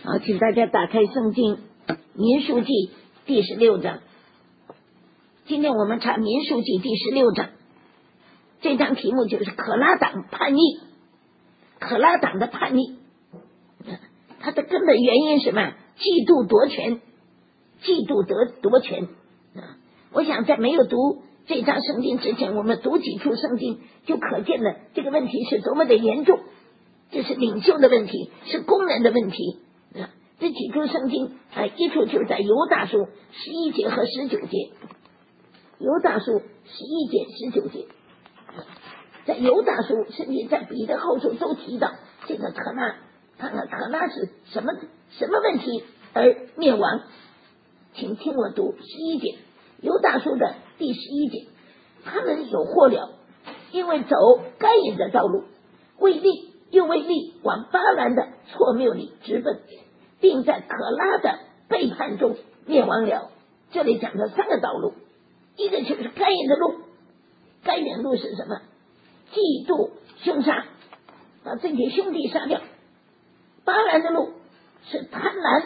好，请大家打开圣经民数记第16章。今天我们查民数记第16章，这章题目就是可拉党叛逆。可拉党的叛逆，它的根本原因是什么？嫉妒夺权，嫉妒夺权。我想在没有读这章圣经之前，我们读几处圣经就可见了这个问题是多么的严重。这是领袖的问题，是工人的问题。这几处圣经一处就是在犹大书11节和19节，犹大书11节19节，在犹大书甚至在彼得后书都提到这个可拉，可拉是什么问题而灭亡。请听我读11节，犹大书的第11节，他们有祸了，因为走该隐的道路，为利往巴兰的错谬里直奔，并在可拉的背叛中灭亡了。这里讲的三个道路，一个就是该隐的路，该隐的路是什么？嫉妒凶杀，把自己兄弟杀掉。巴兰的路是贪婪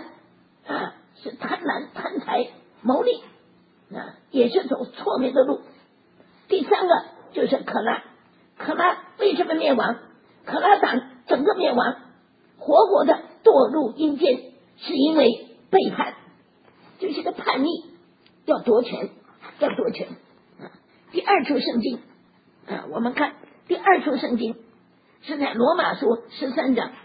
贪财谋利，也是走错谬的路。第三个就是可拉，可拉为什么灭亡？可拉党整个灭亡，活活的堕入阴间，是因为背叛，就是个叛逆，要夺权。第二处圣经我们看第二处圣经是在罗马书13章，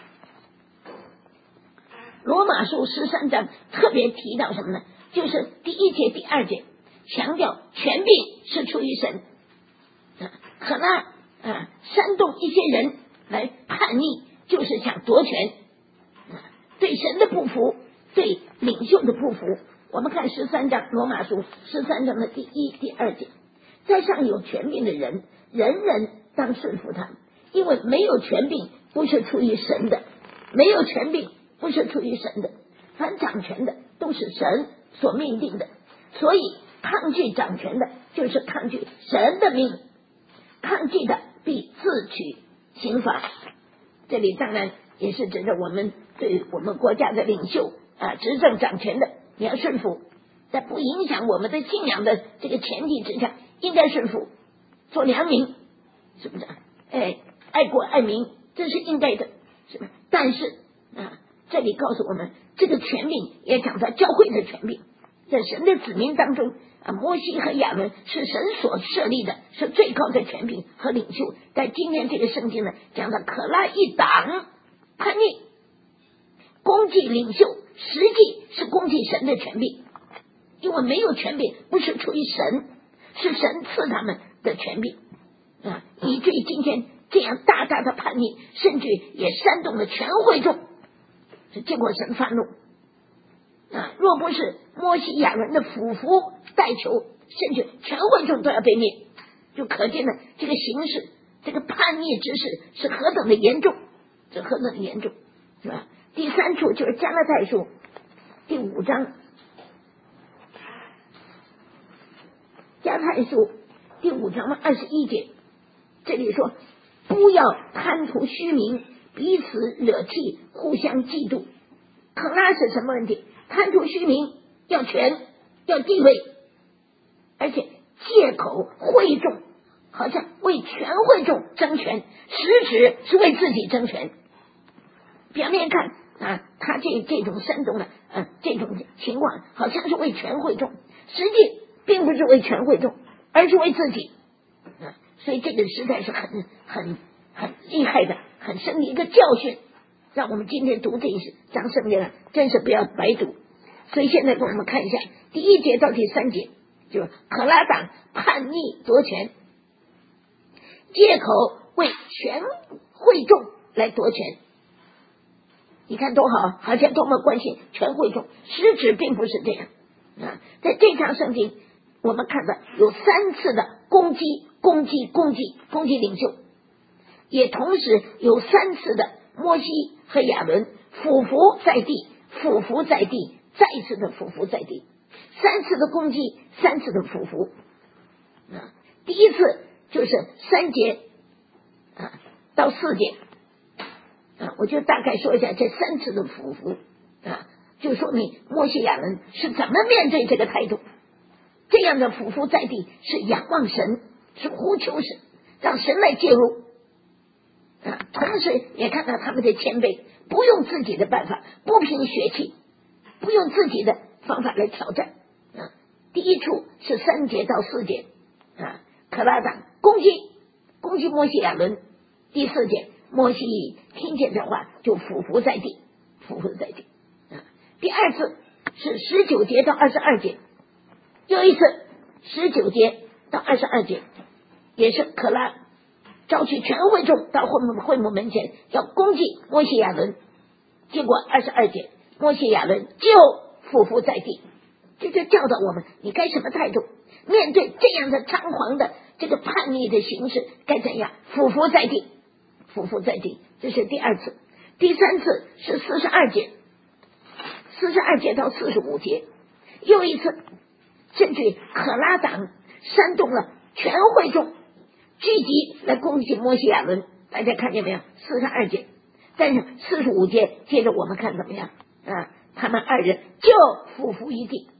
罗马书13章特别提到什么呢？就是第1节第2节强调权柄是出于神。可拉煽动一些人来叛逆，就是想夺权，对神的不服，对领袖的不服。我们看13章，罗马书13章的第1、第2节，在上有权柄的人，人人当顺服他，因为没有权柄不是出于神的，凡掌权的都是神所命定的，所以抗拒掌权的就是抗拒神的命，抗拒的必自取刑罚。这里当然也是指着我们对我们国家的领袖执政掌权的，你要顺服，在不影响我们的信仰的这个前提之下，应该顺服，做良民，是不是？爱国爱民，这是应该的，是吧？但是这里告诉我们，这个权柄也讲到教会的权柄，在神的子民当中摩西和亚伦是神所设立的，是最高的权柄和领袖。在今天这个圣经呢，讲到可拉一党叛逆，攻击领袖，实际是攻击神的权柄，因为没有权柄不是出于神，是神赐他们的权柄以至于今天这样大大的叛逆，甚至也煽动了全会众，结果神发怒若不是摩西亚伦的俯伏代求，甚至全会众都要被灭，就可见了这个形势，这个叛逆之事是何等的严重，是吧？第三处就是加拉太书第5章，加拉太书第5章21节，这里说不要贪图虚名，彼此惹气，互相嫉妒。可拉是什么问题？贪图虚名，要权，要地位，而且借口会众，好像为全会众争权，实质是为自己争权。表面看他这种煽动的这种情况好像是为全会众，实际并不是为全会众，而是为自己所以这个实在是很厉害的，很深的一个教训，让我们今天读这一章圣经真是不要白读。所以现在给我们看一下第1节到第3节，就是可拉党叛逆夺权，借口为全会众来夺权。你看多好，好像多么关心全会众，实质并不是这样在这章圣经我们看到有3次的攻击领袖，也同时有3次的摩西和亚伦俯伏在地，再一次的俯伏在地，3次的攻击，3次的俯伏第一次就是3节到4节我就大概说一下这3次的俯伏就说明摩西亚伦是怎么面对这个态度。这样的俯伏在地是仰望神，是呼求神，让神来介入同时也看到他们的谦卑，不用自己的办法，不凭血气，不用自己的方法来挑战第一处是3节到4节可拉党攻击摩西亚伦。第4节摩西听见这话就俯伏在地第2次是19节到22节，又一次19节到22节，也是可拉召集全会众到会幕门前要攻击摩西亚伦，结果22节摩西亚伦就俯伏在地。这就教导我们你该什么态度，面对这样的猖狂的这个叛逆的形式该怎样，俯伏在地。这是第2次。第3次是42节到45节，又一次甚至可拉党煽动了全会众聚集来攻击摩西亚伦，大家看见没有？42节。但是45节接着我们看怎么样他们2人就俯伏于地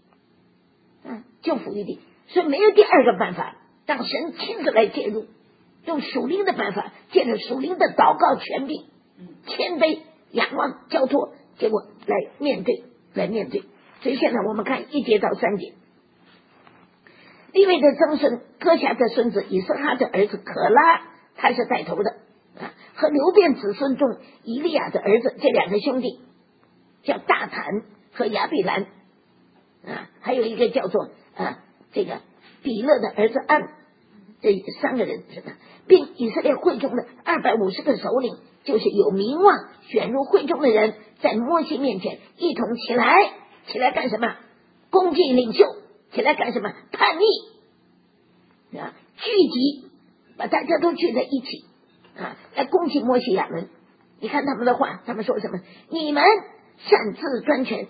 所以没有第2个办法，让神亲自来介入，用属灵的办法，借着属灵的祷告权柄，谦卑仰望交托，结果来面对。所以现在我们看1节到3节，利未的曾孙哥辖的孙子以色哈的儿子可拉，他是带头的和流便子孙中以利亚的儿子，这2个兄弟叫大坦和亚比兰还有一个叫做这个比勒的儿子安，这3个人是的，并以色列会中的250个首领，就是有名望选入会中的人，在摩西面前一同起来干什么？攻击领袖，起来干什么？叛逆聚集，把大家都聚在一起来攻击摩西亚伦。你看他们的话，他们说什么？你们擅自专权，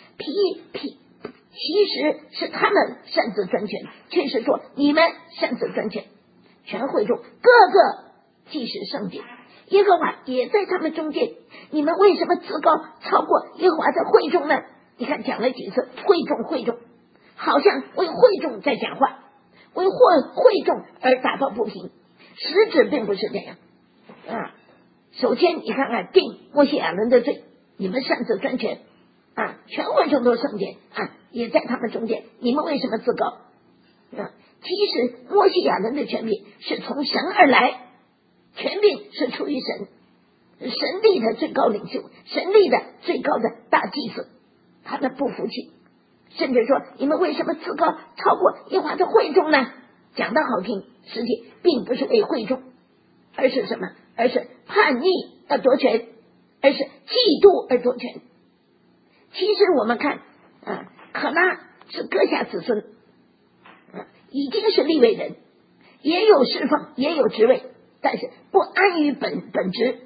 其实是他们擅自专权，却是说你们擅自专权。全会众各个既是圣洁，耶和华也在他们中间，你们为什么自高超过耶和华的会众呢？你看讲了几次会众，好像为会众在讲话，为会众而打抱不平，实质并不是这样首先你看看定摩西亚伦的罪，你们擅自专权全会众都圣洁也在他们中间，你们为什么自高其实摩西亚伦的权柄是从神而来，权柄是出于神立的最高领袖，神立的最高的大祭司，他们不服气，甚至说你们为什么自高超过耶和华的会众呢？讲得好听，实际并不是为会众，而是什么？而是叛逆而夺权，而是嫉妒而夺权。其实我们看可拉是哥辖子孙已经是利未人，也有侍奉，也有职位，但是不安于本职，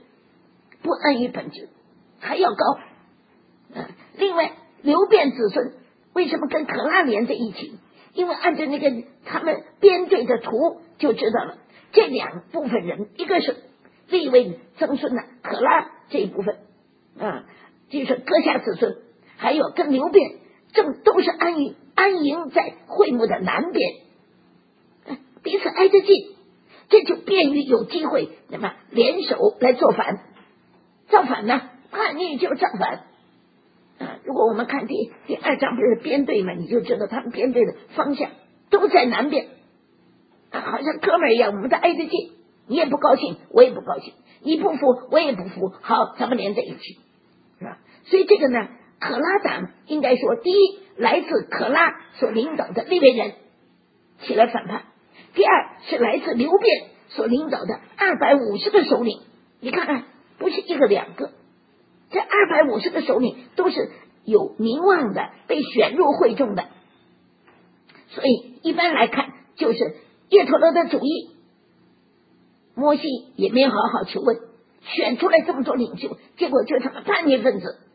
还要高另外流便子孙为什么跟可拉连在一起？因为按照那个他们编队的图就知道了，这2部分人，一个是利未曾孙可拉这一部分就是哥辖子孙，还有跟流便都是安营在会幕的南边彼此挨着近，这就便于有机会那么联手来造反呢？叛逆就是造反如果我们看第2章不是编队嘛，你就知道他们编队的方向都在南边好像哥们儿一样，我们都挨着近，你也不高兴，我也不高兴，你不服，我也不服，好，咱们连在一起所以这个呢，可拉党应该说，第一，来自可拉所领导的利未人起来反叛；第2是来自流便所领导的250个首领。你看看，不是1个2个，这250个首领都是有名望的，被选入会众的。所以一般来看，就是叶忒罗的主意，摩西也没有好好去问，选出来这么多领袖，结果就成了叛逆分子。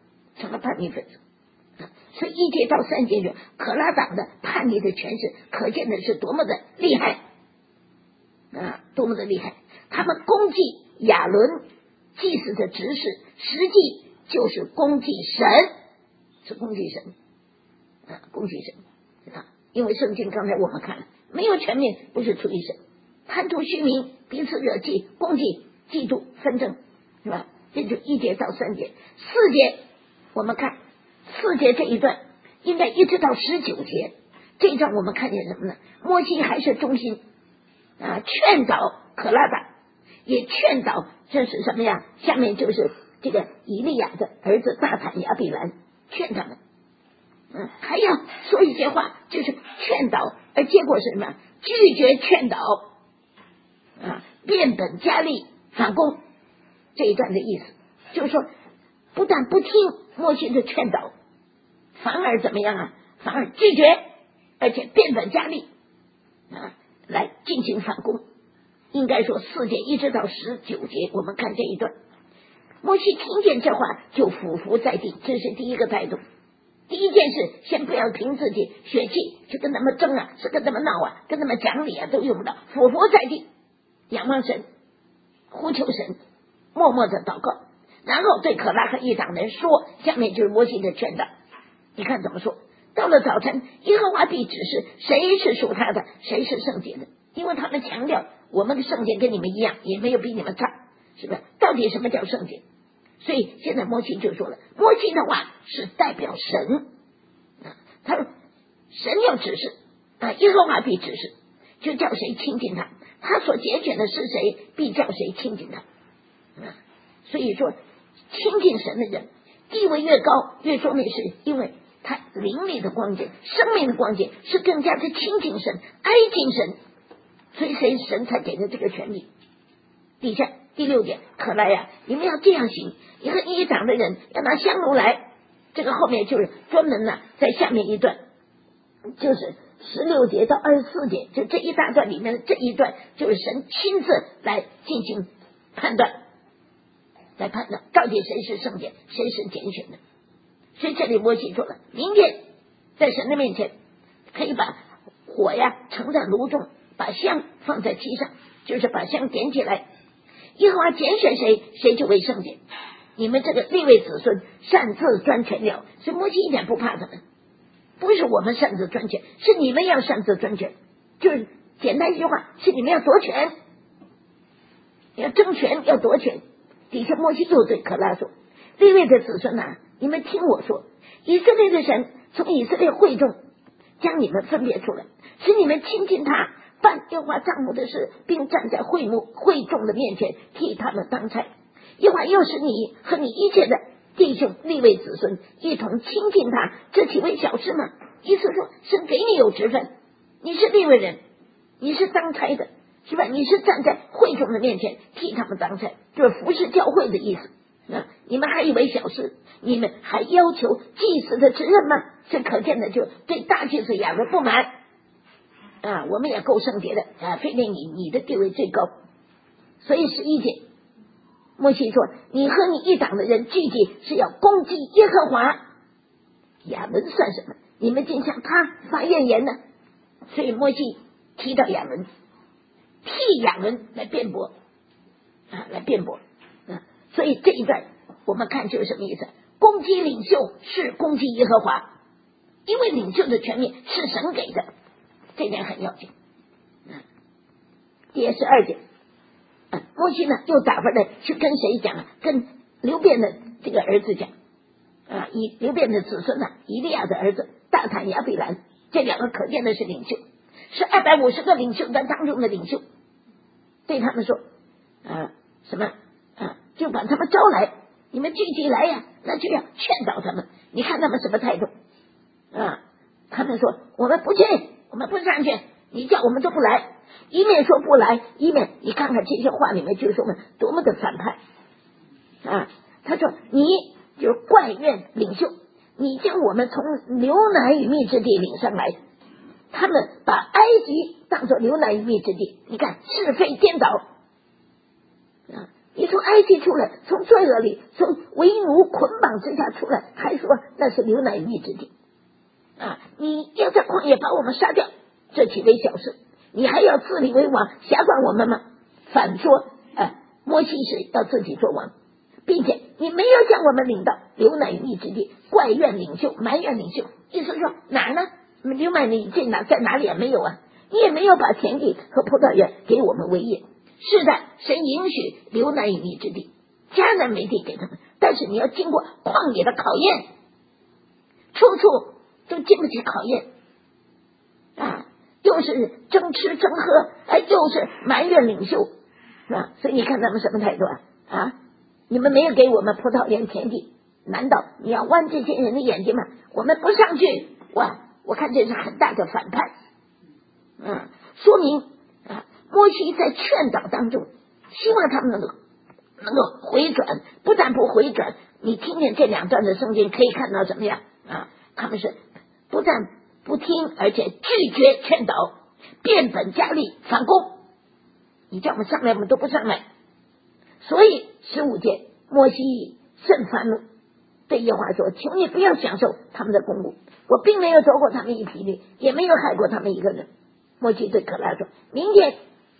所以1节到3节中，可拉党的叛逆的权势，可见的是多么的厉害多么的厉害！他们攻击亚伦祭司的执事， 实际就是攻击神，是攻击神攻击神因为圣经刚才我们看了，没有全面不是出于神，贪图虚名，彼此惹气，攻击，嫉妒，纷争，是吧？这就1节到3节。4节我们看4节这一段应该一直到19节，这一段我们看见什么呢？摩西还是忠心劝导可拉达，也劝导这是什么呀？下面就是这个以利亚的儿子大坦亚比兰，劝他们还要说一些话，就是劝导，而结果是什么？拒绝劝导变本加厉反攻。这一段的意思就是说，不但不听摩西的劝导，反而怎么样反而拒绝，而且变本加厉来进行反攻。应该说4节一直到19节，我们看这一段，摩西听见这话就俯伏在地，这是第一个态度。第一件事，先不要凭自己血气去跟他们争是跟他们闹跟他们讲理都用不到，俯伏在地，仰望神，呼求神，默默的祷告，然后对可拉和一党人说，下面就是摩西的劝导。你看怎么说？到了早晨，耶和华必指示谁是属他的，谁是圣洁的，因为他们强调我们的圣洁跟你们一样，也没有比你们差，是不是？到底什么叫圣洁？所以现在摩西就说了，摩西的话是代表神他说神要指示耶和华必指示，就叫谁亲近他，他所拣选的是谁，必叫谁亲近他所以说亲近神的人地位越高，越说明是因为他灵里的光景，生命的光景是更加的亲近神，挨近神，所以神才给了这个权利。底下第6点，可来你们要这样行，你和一党的人要拿香炉来，这个后面就是专门在下面一段，就是16节到24节，就这一大段里面的这一段，就是神亲自来进行判断，来判断到底谁是圣洁，谁是拣选的。所以这里摩西说了，明天在神的面前可以把火盛在炉中，把香放在其上，就是把香点起来，耶和华拣选谁，谁就为圣洁。你们这个利未子孙擅自专权了，所以摩西一点不怕他们，不是我们擅自专权，是你们要擅自专权，就是简单一句话，是你们要夺权，要争权，要夺权。底下摩西又对可拉说，利未的子孙你们听我说，以色列的神从以色列会中将你们分别出来，使你们亲近他，办耶和华帐幕的事，并站在会众的面前替他们当差。耶和华又使你和你一切的弟兄利未子孙一同亲近他，这岂为小事吗？意思说神给你有职分，你是利未人，你是当差的，是吧？你是站在会众的面前替他们当差，就是服侍教会的意思你们还以为小事，你们还要求祭司的职任吗？这可见的就对大祭司亚伦不满我们也够圣洁的非得你的地位最高。所以11节摩西说，你和你一党的人聚集是要攻击耶和华，亚伦算什么？你们竟向他发怨言呢？所以摩西提到亚伦，替亚伦来辩驳所以这一段我们看就是什么意思？攻击领袖是攻击耶和华，因为领袖的权利是神给的，这点很要紧第12节摩西又打发了去跟谁讲跟流便的这个儿子讲以流便的子孙以利亚的儿子大坦亚比兰，这2个可见的是领袖，是250个领袖的当中的领袖，对他们说什么就把他们招来，你们聚集来那就要劝导他们。你看他们什么态度他们说我们不去，我们不上去，你叫我们都不来，一面说不来，一面你看看这些话里面就说多么的反叛他说你就是怪怨领袖，你将我们从流奶与蜜之地领上来，他们把埃及当作流奶与蜜之地，你看是非颠倒你从埃及出来，从罪恶里，从为奴捆绑之下出来，还说那是流奶与蜜之地你要在旷野把我们杀掉，这岂为小事？你还要自立为王，辖管我们吗？反说摩西是要自己做王， 并且你没有将我们领到流奶与蜜之地，怪怨领袖，埋怨领袖，意思说哪儿呢？流奶与蜜在哪里啊？没有啊，你也没有把田地和葡萄园给我们为业。是的，神允许流奶与蜜之地，迦南美地给他们，但是你要经过旷野的考验，处处都经不起考验啊，又是争吃争喝，又是埋怨领袖啊，所以你看他们什么态度啊？你们没有给我们葡萄园田地，难道你要剜这些人的眼睛吗？我们不上去，哇！我看这是很大的反叛，说明摩西在劝导当中，希望他们能够回转，不但不回转，你听见这两段的圣经可以看到怎么样他们是不但不听，而且拒绝劝导，变本加厉反攻。你叫我们上来，我们都不上来。所以15节，摩西甚发怒，对耶和华说：求你不要享受他们的公物，我并没有夺过他们一匹驴，也没有害过他们一个人。摩西对可拉说：明天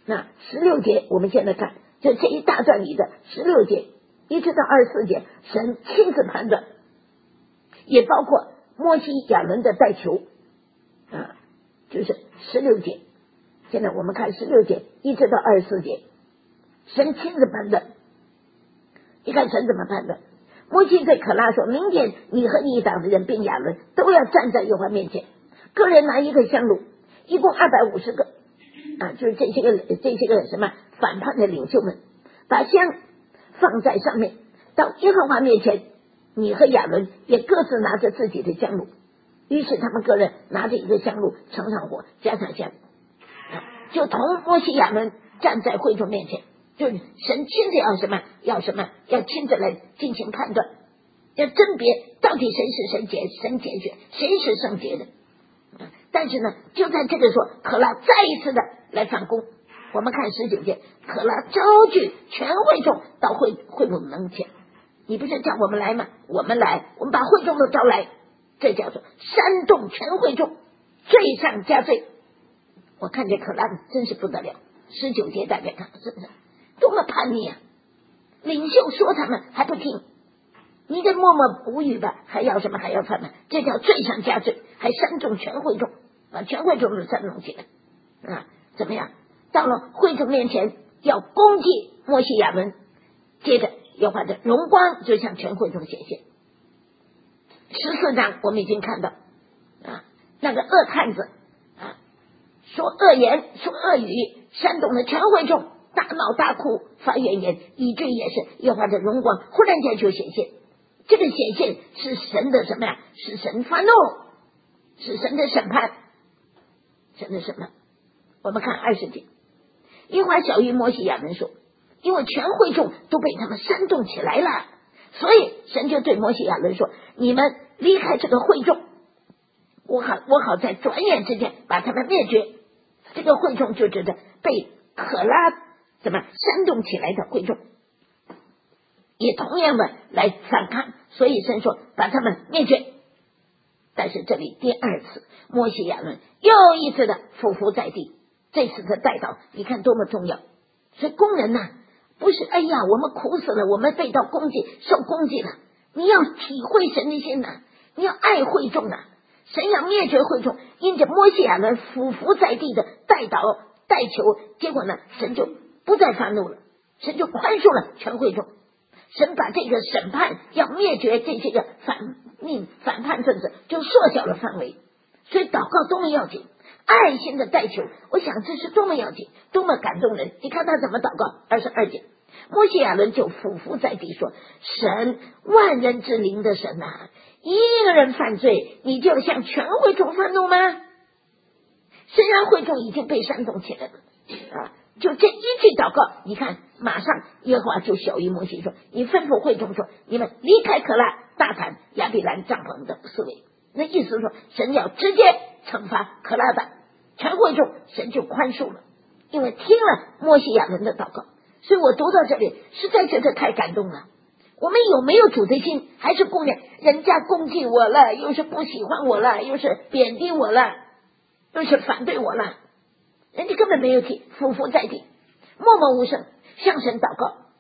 16节，我们现在看就这一大段里的16节一直到24节，神亲自判断，也包括摩西亚伦的代求就是16节。现在我们看16节一直到24节，神亲自判断。你看神怎么判断？摩西对可拉说：明天你和你一党的人并亚伦都要站在耶和华面前，个人拿一个香炉，一共250个就是这些个什么反叛的领袖们，把香放在上面，到耶和华面前，你和亚伦也各自拿着自己的香炉。于是他们个人拿着一个香炉，盛上火，加上香，就同摩西亚伦站在会众面前，就是神亲自要亲自来进行判断，要甄别到底谁是神拣选，谁是圣洁的。但是呢，就在这个时候，可拉再一次的来反攻。我们看19节，可拉招聚全会众到会幕门前。你不是叫我们来吗？我们来，我们把会众都招来，这叫做煽动全会众，罪上加罪。我看这可拉真是不得了。19节大家看是不是多么叛逆啊？领袖说他们还不听，你这默默无语吧，还要什么？还要犯吗？这叫罪上加罪，还煽动全会众，把全会众都煽动起来怎么样？到了会众面前要攻击摩西亚伦，接着耶和华的荣光就向全会众显现。14章我们已经看到那个恶探子说恶言，说恶语，煽动了全会众，大闹大哭，发怨言，以致也是耶和华的荣光忽然间就显现。这个显现是神的什么呀？是神发怒，是神的审判，神的审判。我们看20节，耶和华晓谕摩西亚伦说，因为全会众都被他们煽动起来了，所以神就对摩西亚伦说，你们离开这个会众，我好在转眼之间把他们灭绝。这个会众就指着被可拉煽动起来的会众，也同样的来反抗，所以神说把他们灭绝。但是这里第二次摩西亚伦又一次的俯伏在地，这次的代祷你看多么重要。所以工人不是哎呀我们苦死了，我们被到攻击受攻击了，你要体会神的心你要爱会众神要灭绝会众，因着摩西亚伦俯伏在地的代祷代求，结果神就不再发怒了，神就宽恕了全会众。神把这个审判要灭绝这些个反叛分子就缩小了范围。所以祷告多么要紧，爱心的代求，我想这是多么要紧，多么感动人。你看他怎么祷告，22节，摩西亚伦就俯伏在地说，神万人之灵的神一个人犯罪，你就向全会众愤怒吗？虽然会众已经被煽动起来了就这一句祷告，你看马上耶和华就晓谕摩西说，你吩咐会众说，你们离开可拉、大坦、亚比兰帐篷的四围。那意思是说神要直接惩罚可拉的全会众，神就宽恕了，因为听了摩西亚伦的祷告。所以我读到这里实在觉得太感动了。我们有没有主的心？还是供养人家攻击我了，又是不喜欢我了，又是贬低我了，又是反对我了，人家根本没有听，俯伏在地，默默无声向神祷告。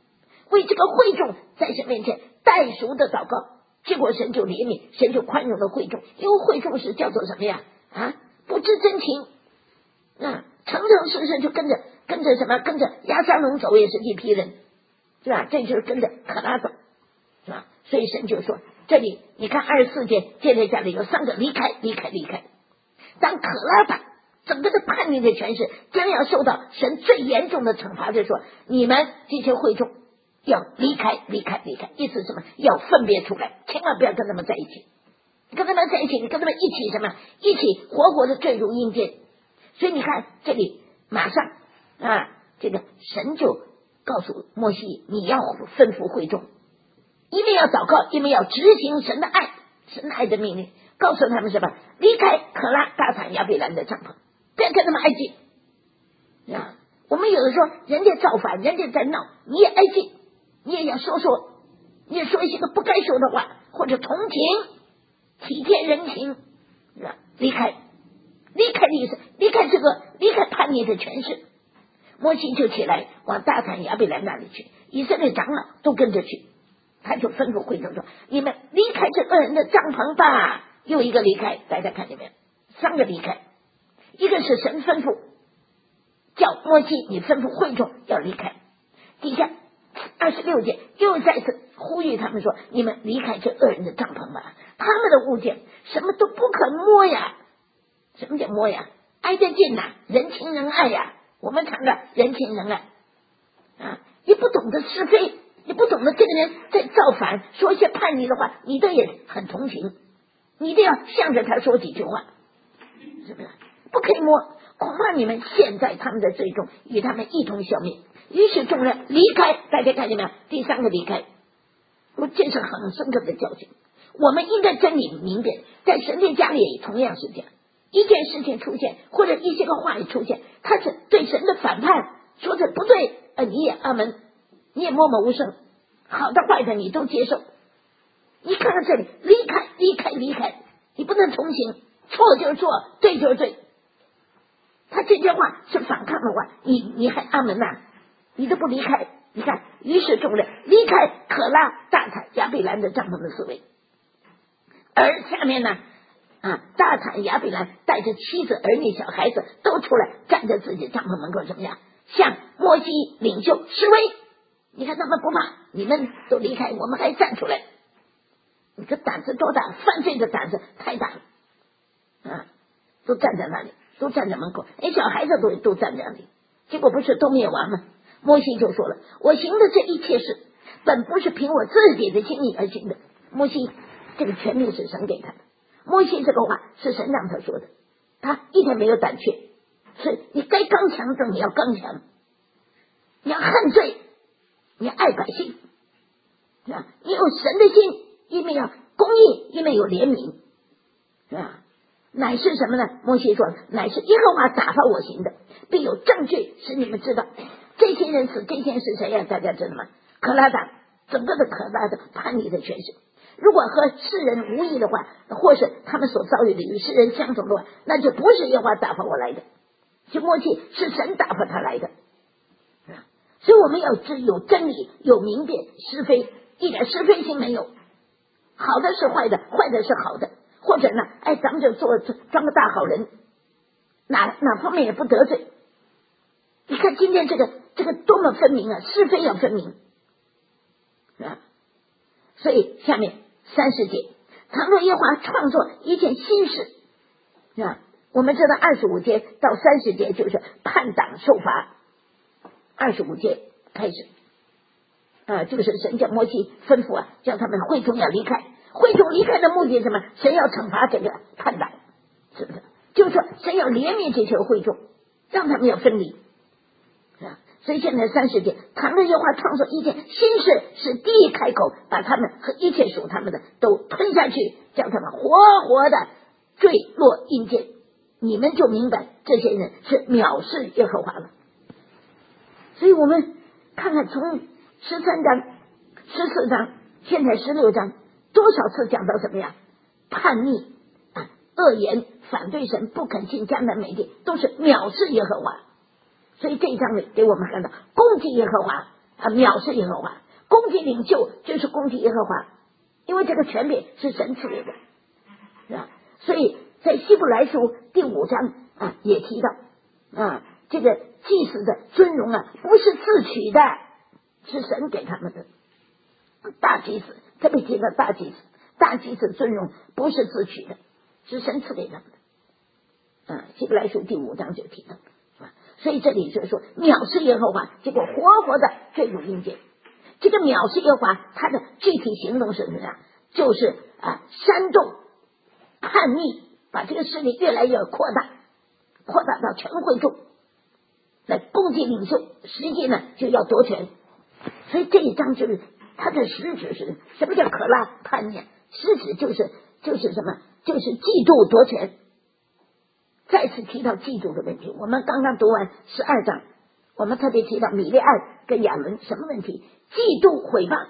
为这个会众在神面前代赎的祷告，结果神就怜悯，神就宽容了会众，因为会众是叫做什么呀？不知真情，诚诚实实就跟着什么，跟着押沙龙走也是一批人，是吧？这就是跟着可拉走，是吧？所以神就说，这里你看24节接着下来有3个离开。当可拉党整个的叛逆的权势将要受到神最严重的惩罚，就说你们这些会众要离开，意思是什么？要分别出来，千万不要跟他们在一起。跟他们在一起，你跟他们一起什么？一起活活的坠入阴间。所以你看这里马上这个神就告诉摩西，你要吩咐会众，一面要祷告，一面要执行神的爱，神爱的命令，告诉他们什么？离开可拉、大坦、亚比兰的帐篷，不要跟他们挨近。我们有的时候人家造反，人家在闹，你也挨近，你也要说，你也说一些个不该说的话，或者同情、体贴人情，离开的意思，离开叛逆的权势。摩西就起来往大坦、亚比兰那里去，以色列长老都跟着去，他就吩咐会众说：你们离开这恶人的帐篷吧。又一个离开，大家看见没有？3个离开，一个是神吩咐叫摩西，你吩咐会众要离开。底下26节又再次呼吁他们说：你们离开这恶人的帐篷吧，他们的物件什么都不可摸呀。什么叫摸呀？挨得近人情仁爱呀。我们谈的人情仁爱你不懂得是非，你不懂得这个人在造反，说一些叛逆的话，你都也很同情，你一定要向着他说几句话，是不是？不可以摸，恐怕你们陷在他们的罪中，与他们一同消灭。于是众人离开，大家看见没有？第3个离开，这是很深刻的教训。我们应该真理明辨，在神的家里也同样是这样，一件事情出现，或者一些个话语出现，他是对神的反叛，说的不对，你也阿门，你也默默无声，好的坏的你都接受。你看看这里，离开，你不能同情，错就是错，对就是对。他这句话是反抗的话，你还阿门你都不离开。你看，于是众人离开可拉、大坦、亚比兰的帐篷的思维，而下面呢大坦、亚比兰带着妻子、儿女、小孩子都出来，站在自己帐篷门口，怎么样？向摩西领袖示威。你看他们不怕，你们都离开，我们还站出来。你这胆子多大？犯罪的胆子太大了都站在那里，都站在门口，小孩子都站在那里，结果不是都灭亡吗？摩西就说了，我行的这一切事本不是凭我自己的心意而行的。摩西这个权利是神给他的，摩西这个话是神让他说的，他一点没有胆怯。所以你该刚强的你要刚强，你要恨罪，你要爱百姓，你有神的心，一面要公义，一面有怜悯，是吧？乃是什么呢？摩西说，乃是耶和华打发我行的，必有证据使你们知道这些人死，这些人是谁呀？大家知道吗？可拉党，整个的可拉的叛逆的权势，如果和世人无异的话，或是他们所遭遇的与世人相同的话，那就不是耶和华打发我来的，就默契是神打发他来的。所以我们要有真理，有明辨是非，一点是非性没有，好的是坏的，坏的是好的，或者呢咱们就装个大好人，哪方面也不得罪。你看今天这个多么分明是非要分明所以下面30节，倘若耶和华创作一件新事我们知道25节到30节就是叛党受罚。25节开始就是神叫摩西吩咐叫他们会众要离开，会众离开的目的是什么？神要惩罚这个叛党，是不是？就是说神要怜悯这些会众，让他们要分离所以现在30节，倘若耶和华创造一件新事，使地开口，把他们和一切属他们的都吞下去，叫他们活活的坠落阴间，你们就明白这些人是藐视耶和华了。所以我们看看从13章、14章，现在16章，多少次讲到什么呀？叛逆恶言，反对神，不肯进迦南美地，都是藐视耶和华。所以这一章里给我们看到攻击耶和华藐视耶和华， 攻击领袖就是攻击耶和华，因为这个权柄是神赐给的，是吧？所以在希伯来书第5章也提到这个祭司的尊荣不是自取的，是神给他们的。大祭司特别提到大祭司，大祭司尊荣不是自取的，是神赐给他们的。希伯来书第5章就提到，所以这里就是说藐视耶和华，结果活活的坠入阴间。这个藐视耶和华，他的具体行动是什么呀？就是煽动叛逆，把这个势力越来越扩大到全会众，来攻击领袖，实际呢就要夺权。所以这一章就是它的实质是什么叫可拉叛逆？实质就是什么？就是嫉妒夺权。再次提到嫉妒的问题，我们刚刚读完12章，我们特别提到米利暗跟亚伦什么问题？嫉妒毁谤，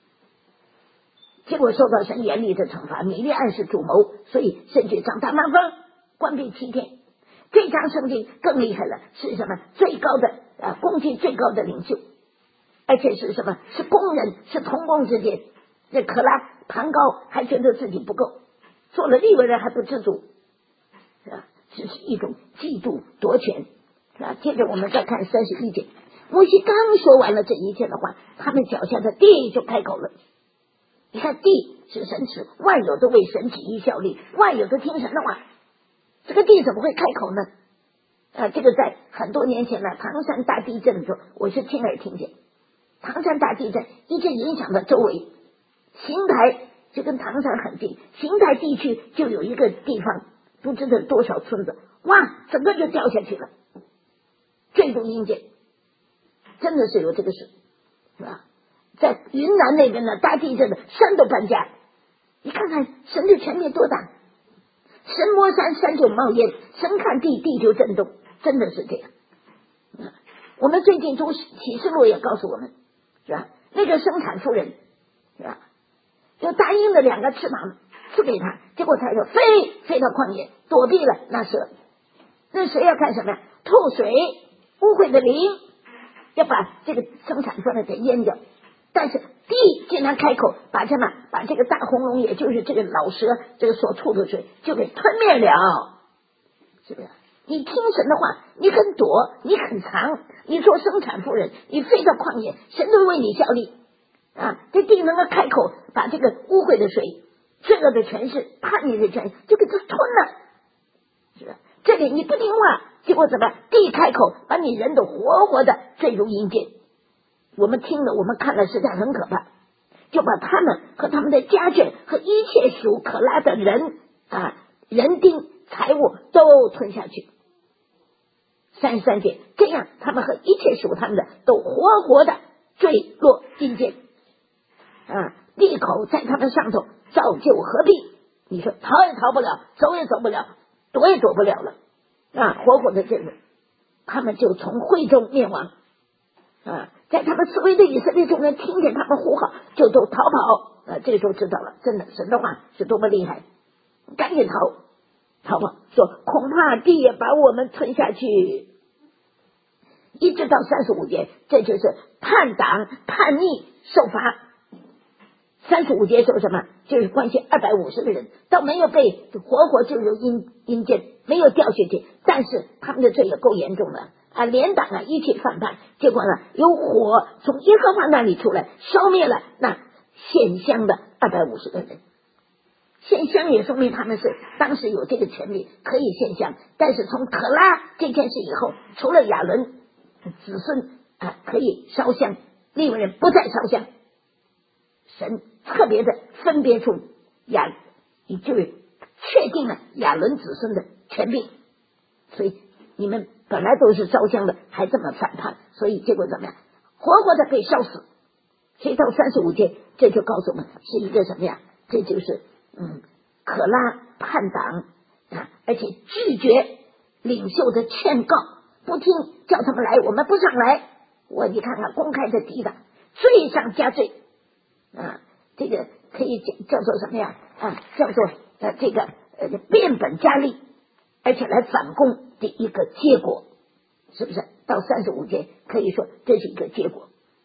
结果受到神严厉的惩罚。米利暗是主谋，所以甚至长大麻风，关闭7天。这章圣经更厉害了，是什么？最高的攻击最高的领袖，而且是什么？是工人，是同工之间。这可拉攀高，还觉得自己不够，做了利未人还不知足，是吧？这是一种嫉妒夺权，是吧？接着我们再看31节，摩西刚说完了这一切的话，他们脚下的地就开口了。你看，地是神赐，万有都为神起意效力，万有都听神的话，这个地怎么会开口呢？这个在很多年前唐山大地震的时候，我是亲耳听见。唐山大地震一直影响到周围，邢台就跟唐山很近，邢台地区就有一个地方，不知道多少村子，哇，整个就掉下去了，坠入阴间，真的是有这个事，是吧？在云南那边的大地震的山都搬家，你看看神的权力多大！神摸山，山就冒烟；神看地，地就震动，真的是这样。我们最近读启示录也告诉我们，是吧？那个生产妇人，是吧？就答应了2个翅膀赐给他，结果他就飞到旷野，躲避了那蛇。那蛇要干什么呀？吐水，污秽的灵，要把这个生产妇人给淹掉。但是地竟然开口，把这个大红龙，也就是这个老蛇，这个所吐的水就给吞灭了，是不是？你听神的话，你很躲，你很藏，你做生产妇人，你飞到旷野，神都为你效力这地能够开口，把这个污秽的水、罪恶的权势、叛逆的权势就给它吞了，是吧？这里你不听话，结果怎么？地开口，把你人都活活的坠入阴间。我们听了，我们看了，实在很可怕，就把他们和他们的家眷和一切属可拉的人人丁财物都吞下去。33节，这样他们和一切属他们的都活活的坠落阴间地口在他们上头造就合并，你说逃也逃不了，走也走不了，躲也躲不了了活活的坠落，他们就从会中灭亡在他们四围的以色列众人听见他们呼号，就都逃跑这个时候知道了，真的神的话是多么厉害，赶紧逃跑，说恐怕地也把我们吞下去。一直到35节，这就是叛党叛逆受罚。35节说什么？就是关系250个人都没有被活活坠入阴间，没有掉下去，但是他们的罪也够严重了连党一起反叛，结果呢有火从耶和华那里出来，消灭了那献香的250个人。献香也说明他们是当时有这个权利可以献香，但是从可拉这件事以后，除了亚伦子孙可以烧香，利未人不再烧香。神特别的分别出就是确定了亚伦子孙的权柄，所以你们本来都是烧香的，还这么反叛，所以结果怎么样？活活的被烧死。所以到35节，这就告诉我们是一个什么呀？这就是可拉叛党而且拒绝领袖的劝告，不听，叫他们来，我们不上来。你看看公开的抵挡，罪上加罪这个可以叫做什么呀叫做这个变本加厉，而且来反攻的一个结果，是不是？到35节可以说这是一个结果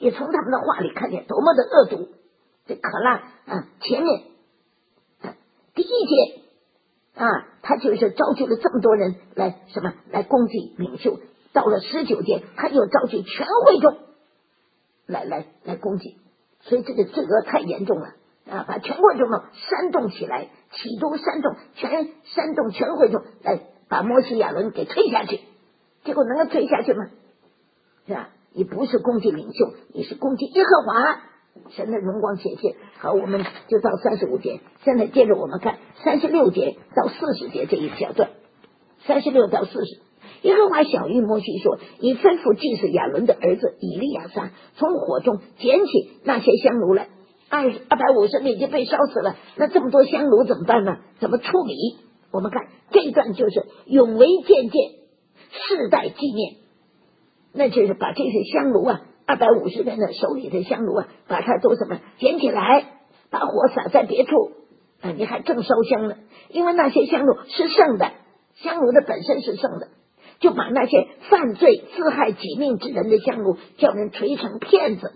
也从他们的话里看见多么的恶毒。这可拉前面第一节他就是召集了这么多人来攻击领袖，到了19节他又召集全会众来攻击，所以这个罪恶太严重了把全会众煽动起来，企图煽动全会众来把摩西亚伦给推下去，结果能够推下去吗？是吧？你不是攻击领袖，你是攻击耶和华，神的荣光显现。好，我们就到35节，现在接着我们看36节到40节这一小段，36到40。耶和华晓谕摩西说，你吩咐祭司亚伦的儿子以利亚撒从火中捡起那些香炉来，250已经被烧死了，那这么多香炉怎么办呢？怎么处理？我们看这一段就是永为鉴戒，世代纪念，那就是把这些香炉250人的手里的香炉把它都捡起来，把火撒在别处你还正烧香呢，因为那些香炉是圣的，香炉的本身是圣的，就把那些犯罪自害己命之人的香炉叫人锤成片子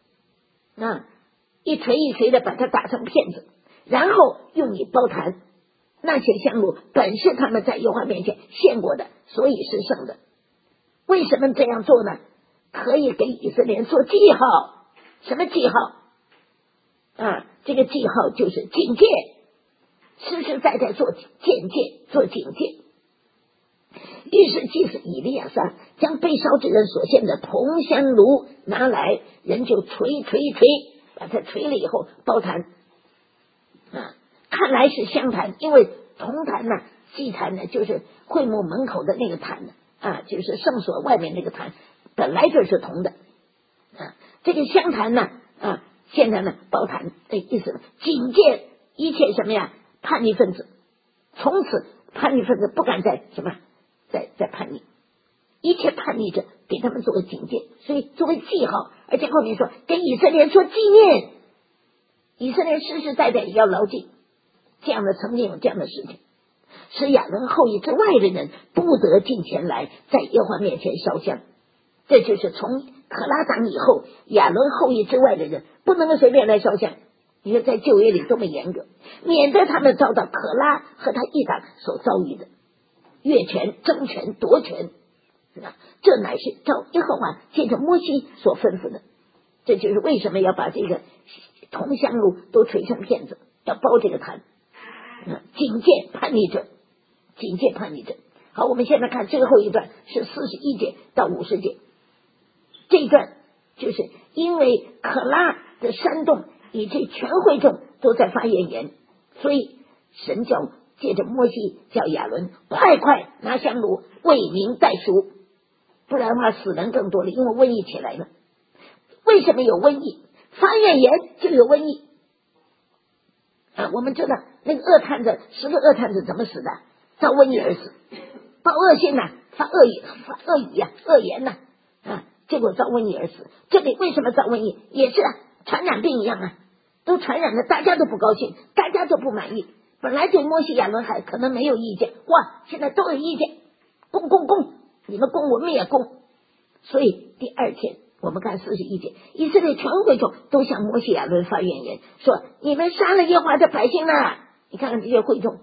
一锤一锤的把它打成片子，然后用以包坛。那些香炉本是他们在耶和华面前献过的，所以是圣的。为什么这样做呢？可以给以色列人做记号。什么记号这个记号就是警戒，实实在在做警戒，做警戒。于是祭司以利亚撒将被烧之人所献的铜香炉拿来，人就锤，把它锤了以后包坛看来是香坛，因为铜坛祭坛就是会幕门口的那个坛就是圣所外面那个坛本来就是铜的这个香坛现在包坛的意思警戒一切叛逆分子，从此叛逆分子不敢再叛逆，一切叛逆者给他们做个警戒，所以作为记号。而且后面说给以色列做纪念，以色列世世代代也要牢记这样的，曾经有这样的事情，使亚伦后裔之外的人不得进前来在耶和华面前烧香。这就是从可拉党以后，亚伦后裔之外的人不能够随便来烧香。你说在旧约里多么严格，免得他们遭到可拉和他一党所遭遇的越权、争权、夺权，这乃是照耶和华借着摩西所吩咐的。这就是为什么要把这个铜香炉都锤成片子，要包这个坛，警戒叛逆者，警戒叛逆者。好，我们现在看最后一段是41节到50节，这一段就是因为可拉的煽动，以致全会众都在发怨言，所以神借着摩西叫亚伦快拿香炉为民代赎，不然的话死人更多了，因为瘟疫起来了。为什么有瘟疫？发怨言就有瘟疫我们知道那个10个恶探子怎么死的？遭瘟疫而死，报恶信发恶语恶言结果遭瘟疫而死。这里为什么遭瘟疫？也是传染病一样都传染了，大家都不高兴，大家都不满意。本来对摩西亚伦还可能没有意见，现在都有意见，攻，你们攻我们也攻。所以第二天我们看41节，以色列全会众都向摩西亚伦发怨言，说你们杀了耶和华的百姓你看看这些会众，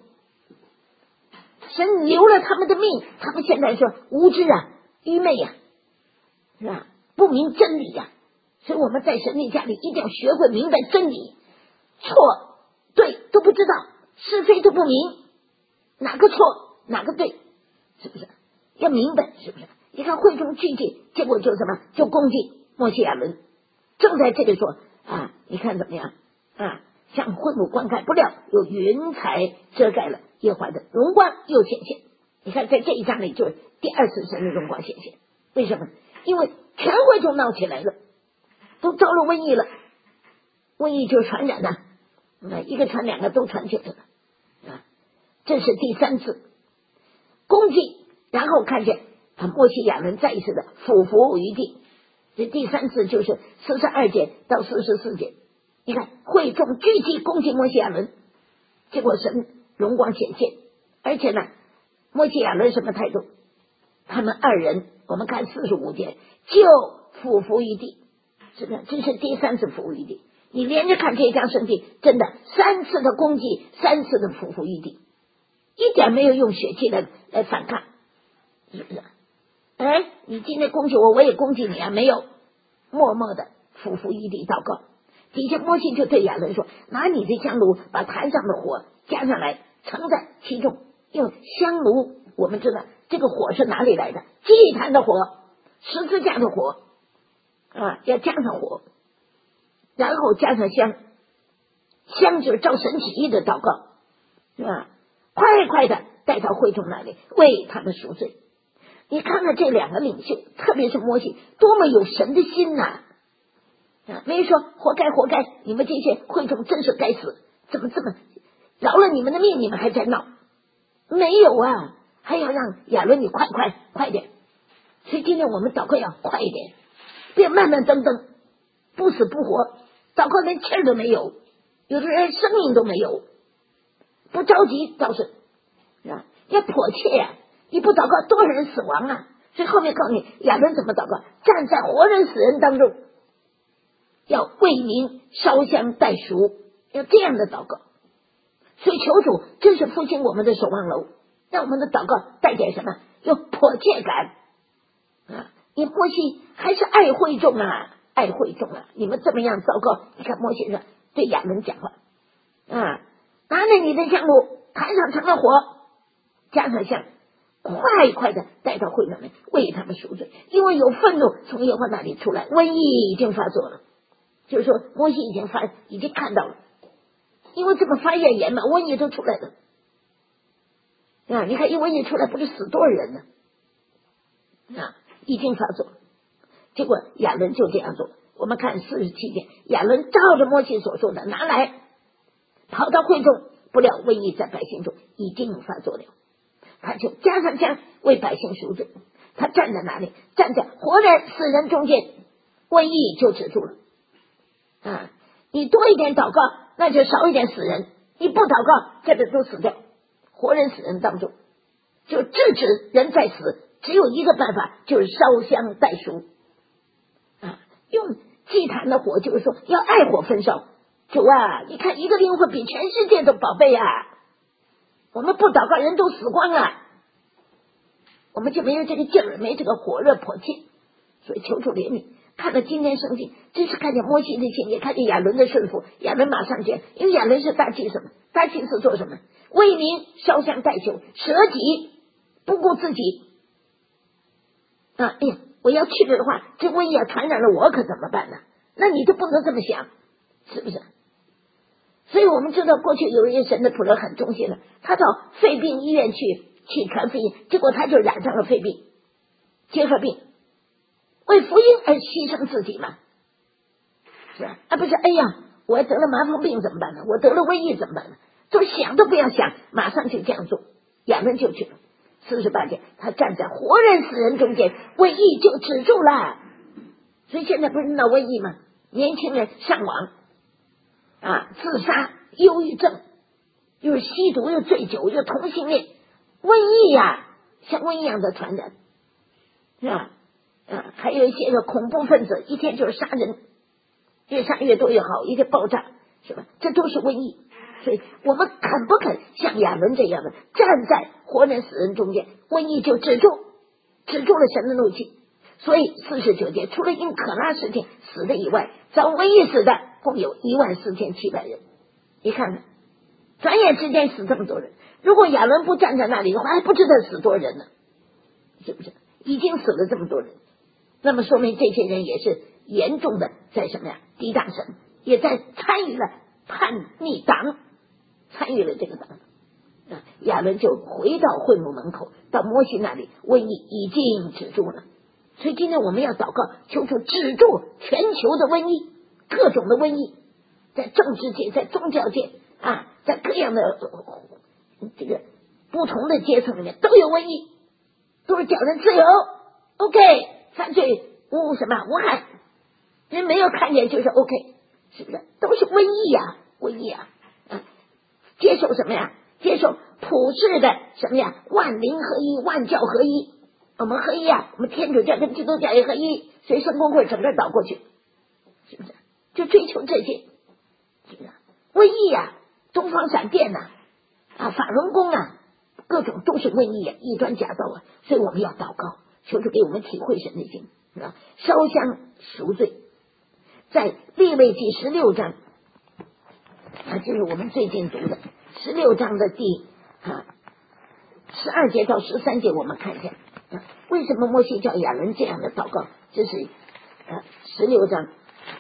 神留了他们的命，他们现在说无知愚昧是吧？不明真理所以我们在神的家里一定要学会明白真理，错对都不知道，是非都不明，哪个错哪个对，是不是要明白？是不是？你看会众聚集，结果就就攻击摩西亚伦。正在这里说你看怎么样向会幕观看，不料有云彩遮盖了，耶和华的荣光又显现。你看在这一章里就是第二次神的荣光显现。为什么？因为全会众闹起来了，都遭了瘟疫了，瘟疫就传染一个传两个都传起来了这是第3次攻击，然后看见摩西亚伦再一次的俯伏于地。这第3次就是42节到44节，你看会众聚集攻击摩西亚伦，结果神荣光显现。而且摩西亚伦什么态度？他们2人我们看45节就俯伏于地， 是不是？这是第3次匍匐于地。你连着看这张圣经，真的3次的攻击，3次的匍匐于地，一点没有用血气来反抗，是不是？哎，你今天攻击我，我也攻击你啊，没有，默默的匍匐于地祷告。底下摩西就对亚伦说：“拿你的香炉，把坛上的火加上来，盛在其中。用香炉，我们知道这个火是哪里来的？祭坛的火，十字架的火啊，要加上火，然后加上香，香就是照神旨意的祷告，是吧？快快的带到会众那里，为他们赎罪。你看看这2个领袖，特别是摩西，多么有神的心呐！没人说活该活该，你们这些会众真是该死，怎么这么饶了你们的命，你们还在闹？没有啊，还要让亚伦你快点。所以今天我们祷告要快一点，别慢慢登登，不死不活，祷告连气儿都没有，有的人生命都没有，不着急倒是吧？要迫切呀！你不祷告，多少人死亡啊？所以后面告诉你亚伦怎么祷告，站在活人死人当中，要为民烧香代赎，要这样的祷告。所以求主真是复兴我们的守望楼，让我们的祷告带点什么？有迫切感啊！你摩西还是爱会众啊，爱会众啊！你们这么样糟糕，你看摩西说对亚伦讲话啊，拿着你的香炉，坛上盛了火，加上香，快的带到会众里，为他们赎罪，因为有愤怒从耶和华那里出来，瘟疫已经发作了。就是说摩西已经看到了，因为这个发怨言嘛，瘟疫都出来了啊！你看一瘟疫出来，不是死多少人呢啊！已经发作，结果亚伦就这样做。我们看47节，亚伦照着摩西所说的拿来，跑到会中，不料瘟疫在百姓中已经发作了，他就加上香为百姓赎罪。他站在哪里？站在活人死人中间，瘟疫就止住了啊！你多一点祷告，那就少一点死人；你不祷告，这个都死掉。活人死人当中，就制止人在死，只有一个办法，就是烧香代赎啊！用祭坛的火，就是说要爱火焚烧。主啊，你看一个灵魂比全世界都宝贝啊！我们不祷告，人都死光了，我们就没有这个劲儿，没这个火热迫切。所以求主怜悯。看到今天圣经，真是看见摩西的心，也看见亚伦的顺服。亚伦马上见，因为亚伦是大祭司，大祭司做什么？为民烧香代求，舍己不顾自己啊！哎呀，我要去了的话，这瘟疫要传染了我，可怎么办呢？那你就不能这么想，是不是？所以我们知道，过去有一些神的仆人很忠心的，他到肺病医院去传福音，结果他就染上了肺病、结核病，为福音而牺牲自己嘛，是吧？不是，哎呀，我得了麻风病怎么办呢？我得了瘟疫怎么办呢？就想都不要想，马上就这样做。亚伦就去了。48节，他站在活人死人中间，瘟疫就止住了。所以现在不是闹瘟疫吗？年轻人上网啊，自杀、忧郁症，又吸毒，又醉酒，又同性恋，瘟疫呀，像瘟疫一样的传染，是吧？还有一些个恐怖分子，一天就是杀人，越杀越多越好，一个爆炸，是吧？这都是瘟疫。所以我们肯不肯像亚伦这样的站在活人死人中间，瘟疫就止住了神的怒气。所以49节，除了因可拉事件死的以外，遭瘟疫死的共有14700人。你看看，转眼之间死这么多人，如果亚伦不站在那里的话，还不知道死多少人呢，是不是？已经死了这么多人，那么说明这些人也是严重的在什么呀？抵挡神，也在参与了叛逆党，参与了这个党。亚伦就回到会幕门口，到摩西那里，瘟疫已经止住了。所以今天我们要祷告，求主止住全球的瘟疫，各种的瘟疫，在政治界，在宗教界啊，在各样的这个不同的阶层里面都有瘟疫，都是叫人自由。OK， 犯罪无害，人没有看见就是 OK， 是不是？都是瘟疫呀，瘟疫啊！接受什么呀？接受普世的什么呀？万灵合一，万教合一。我们合一啊，我们天主教跟基督教也合一，所以圣公会整个倒过去是不是？就追求这些，是不是？瘟疫啊，东方闪电呐，法轮功啊，各种都是瘟疫啊，异端假道啊，所以我们要祷告，求主给我们体会神的心，是吧？烧香赎罪，在利未记16章就是我们最近读的16章的第12节到13节，我们看一下为什么摩西叫亚伦这样的祷告。这是16章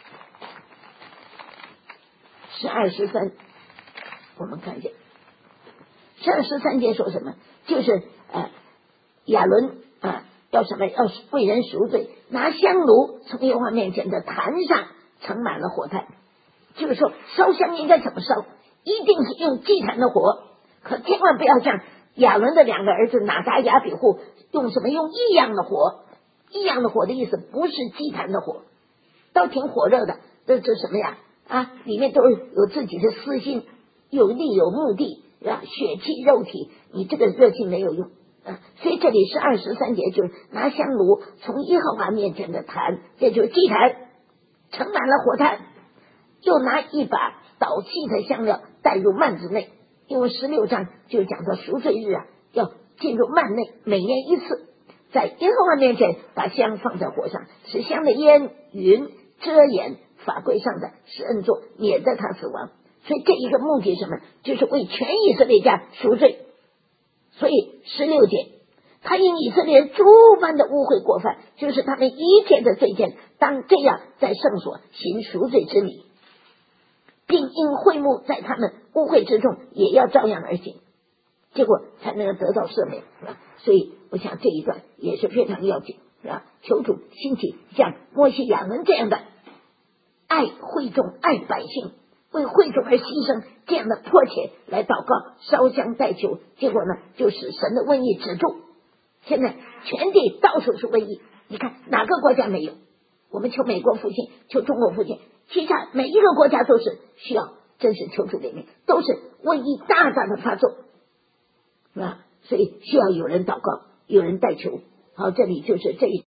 12、13，我们看一下12、13节说什么？就是亚伦要什么？要为人赎罪，拿香炉从耶和华面前的坛上盛满了火炭。就是说烧香应该怎么烧？一定是用祭坛的火，可千万不要像亚伦的2个儿子拿达雅比户用什么？用异样的火。异样的火的意思不是祭坛的火，倒挺火热的，这什么呀？里面都有自己的私心，有利有目的，血气肉体，你这个热情没有用所以这里是12、13节，就是拿香炉从耶和华面前的坛，这就是祭坛，盛满了火炭，又拿一把捣气的香料带入幔子内，因为16章就讲到赎罪日要进入幔内，每年1次，在耶和华面前把香放在火上，使香的烟云遮掩法柜上的施恩座，免得他死亡。所以这一个目的是什么？就是为全以色列家赎罪。所以16节，他因以色列诸般的污秽过犯，就是他们一切的罪愆，当这样在圣所行赎罪之礼，并因会幕在他们污秽之中也要照样而行，结果才能得到赦免，是吧？所以我想这一段也是非常要紧，是吧？求主兴起像摩西亚伦这样的爱会众、爱百姓，为会众而牺牲这样的迫切来祷告、烧香代求，结果呢，就使神的瘟疫止住。现在全地到处是瘟疫，你看哪个国家没有？我们求美国复兴，求中国复兴，其他每一个国家都是需要，真是求主怜悯，都是瘟疫大大的发作，是吧？所以需要有人祷告，有人代求。好，这里就是这一